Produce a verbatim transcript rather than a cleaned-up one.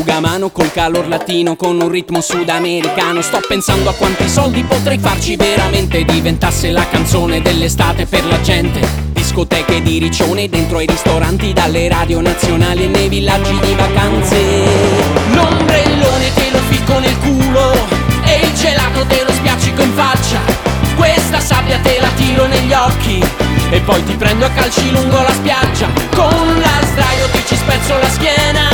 Mano col calor latino con un ritmo sudamericano. Sto pensando a quanti soldi potrei farci veramente diventasse la canzone dell'estate per la gente. Discoteche di riccione dentro ai ristoranti, dalle radio nazionali e nei villaggi di vacanze. L'ombrellone te lo ficco nel culo e il gelato te lo spiaccico in faccia. Questa sabbia te la tiro negli occhi e poi ti prendo a calci lungo la spiaggia. Con la sdraio ti ci spezzo la schiena.